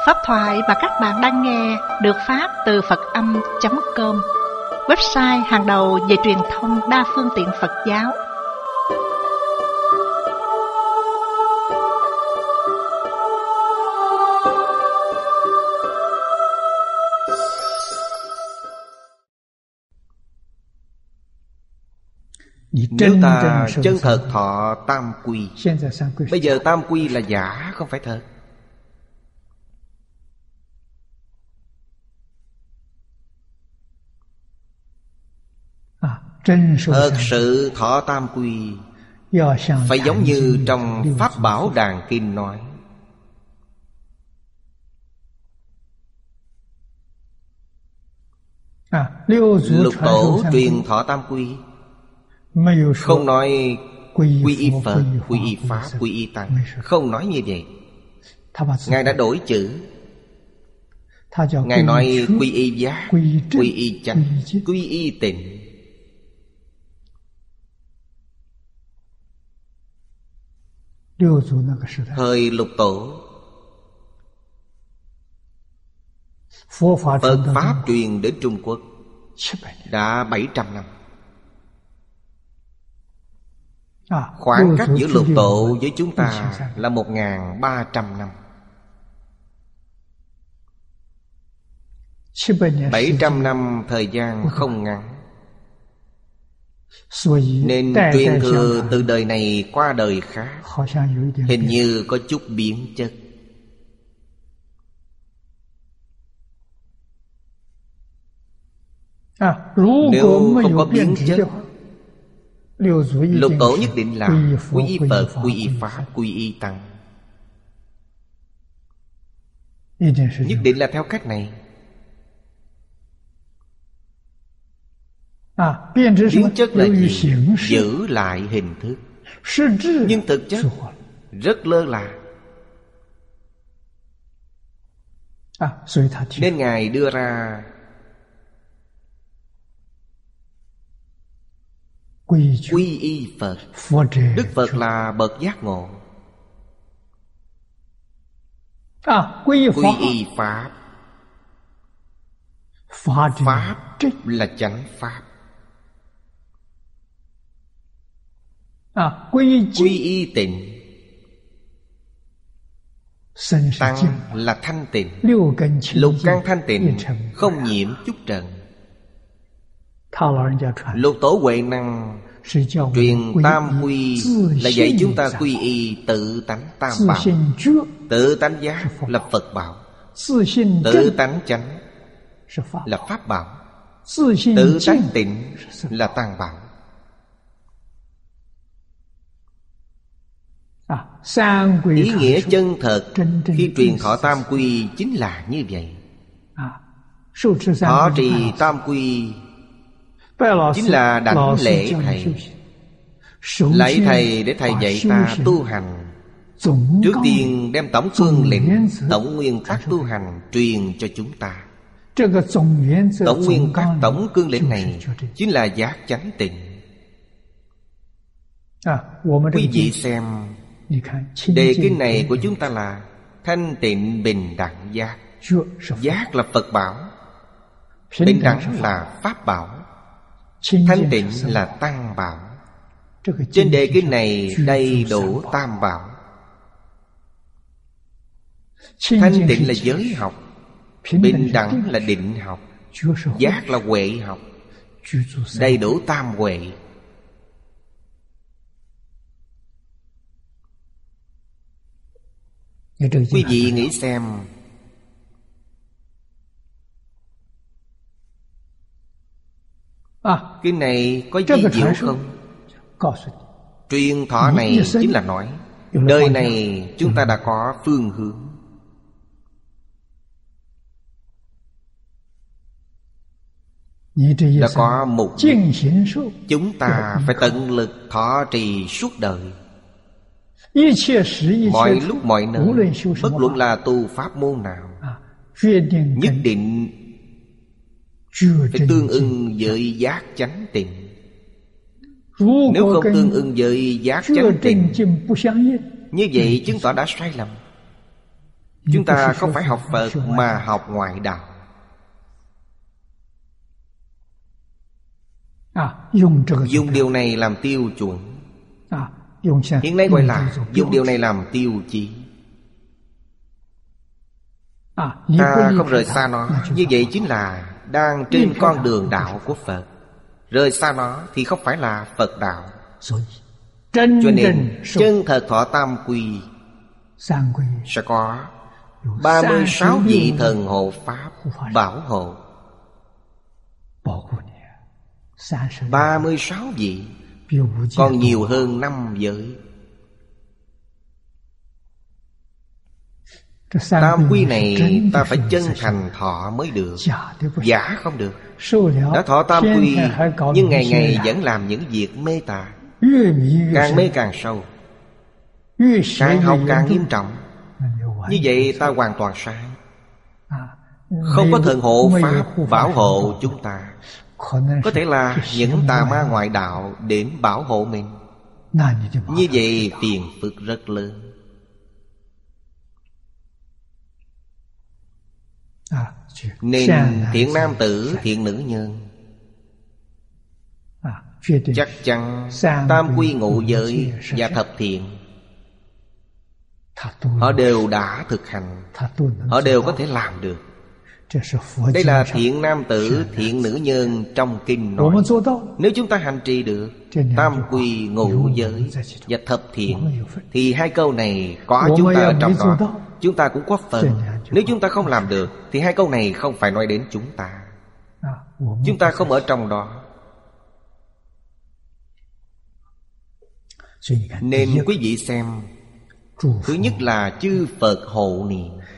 Pháp thoại mà các bạn đang nghe được phát từ Phật-âm.com, website hàng đầu về truyền thông đa phương tiện Phật giáo. Nếu ta chân thật thọ tam quy, bây giờ tam quy là giả, không phải thật. Thật sự thọ tam quy phải giống như trong Pháp Bảo Đàn Kinh nói: Lục tổ truyền thọ tam quy, không nói quy y Phật, quy y Pháp, quy y Tăng, không nói như vậy. Ngài đã đổi chữ. Ngài nói quy y giác, quy y chánh, quy y tịnh. Thời Lục tổ, Phật Pháp truyền đến Trung Quốc đã 700 năm. Khoảng cách giữa Lục tổ với chúng ta là 1300 năm. 700 năm thời gian không ngắn, nên truyền thừa từ đời này qua đời khác hình như có chút biến chất. Nếu không có biến chất, Lục tổ nhất định là quy y Phật, quy y Pháp, quy y Tăng. Nhất định là theo cách này. Biến chất là gì? Giữ lại hình thức, nhưng thực chất rất lơ là. Nên Ngài đưa ra quy y Phật. Đức Phật là bậc giác ngộ. Quy y Pháp. Pháp là chánh Pháp. Quy y tịnh. Tăng là thanh tịnh. Lục căn thanh tịnh, không nhiễm chút trần. Lục tổ Huệ Năng truyền tam quy là dạy chúng ta quy y tự tánh tam bảo. Tự tánh giác là Phật bảo, tự tánh chánh là Pháp bảo, tự tánh tịnh là Tăng bảo. Ý nghĩa chân thật khi truyền thọ tam quy chính là như vậy. Thọ trì tam quy chính là đảnh lễ thầy. Lạy thầy để thầy dạy ta tu hành. Trước tiên đem tổng cương lĩnh, tổng nguyên tắc tu hành truyền cho chúng ta. Tổng nguyên tắc, tổng cương lĩnh này chính là giác chánh tịnh. Quý vị xem, đề kinh này của chúng ta là thanh tịnh bình đẳng giác. Giác là Phật bảo, bình đẳng là Pháp bảo, thanh tịnh là Tăng bảo. Trên đề kinh này đầy đủ tam bảo. Thanh tịnh là giới học, bình đẳng là định học, giác là huệ học, đầy đủ tam huệ. Quý vị nghĩ xem, cái này có vi diệu không? Truyền thọ này chính là nói đời này chúng ta đã có phương hướng. Đã có mục đích. Chúng ta phải tận lực thọ trì suốt đời, mọi lúc mọi nơi, bất luận là tu pháp môn nào, nhất định phải tương ưng với giác chánh tịnh. Nếu không tương ưng với giác chánh tịnh, như vậy chứng tỏ đã sai lầm. Chúng ta không phải học Phật mà học ngoại đạo. Dùng điều này làm tiêu chuẩn. Hiện nay gọi là dùng điều này làm tiêu chí. Ta không rời xa nó, như vậy chính là đang trên con đường đạo của Phật. Rời xa nó thì không phải là Phật đạo. Cho nên chân thật thọ tam quy sẽ có 36 vị thần hộ Pháp bảo hộ. 36 vị, còn nhiều hơn 5 giới. Tam quy này ta phải chân thành thọ mới được, giả không được. Đã thọ tam quy nhưng ngày ngày vẫn làm những việc mê tà, càng mê càng sâu, càng học càng nghiêm trọng. Như vậy ta hoàn toàn sai. Không có thần hộ Pháp bảo hộ chúng ta. Có thể là những tà ma ngoại đạo đến bảo hộ mình. Như vậy phiền phức rất lớn. Nên thiện nam tử, thiện nữ nhân chắc chắn tam quy ngũ giới và thập thiện họ đều đã thực hành, họ đều có thể làm được. Đây là thiện nam tử, thiện nữ nhân trong kinh nói. Nếu chúng ta hành trì được tam quy ngũ giới và thập thiện thì hai câu này có chúng ta ở trong đó, chúng ta cũng có phần. Nếu chúng ta không làm được thì hai câu này không phải nói đến chúng ta. Chúng ta không ở trong đó. Nên quý vị xem, thứ nhất là chư Phật hộ niệm.